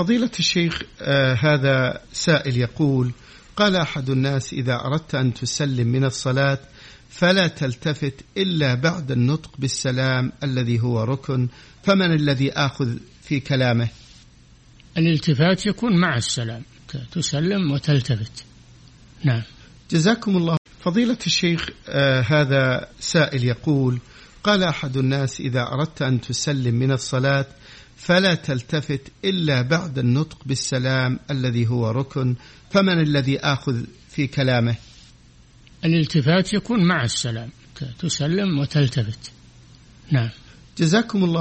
فضيلة الشيخ، هذا سائل يقول: قال أحد الناس: إذا أردت أن تسلم من الصلاة فلا تلتفت إلا بعد النطق بالسلام الذي هو ركن، فمن الذي آخذ في كلامه؟ الالتفات يكون مع السلام، تسلم وتلتفت. نعم. جزاكم الله. فضيلة الشيخ، هذا سائل يقول: قال أحد الناس: إذا أردت أن تسلم من الصلاة فلا تلتفت إلا بعد النطق بالسلام الذي هو ركن، فمن الذي آخذ في كلامه؟ الالتفات يكون مع السلام، تسلم وتلتفت. نعم. جزاكم الله.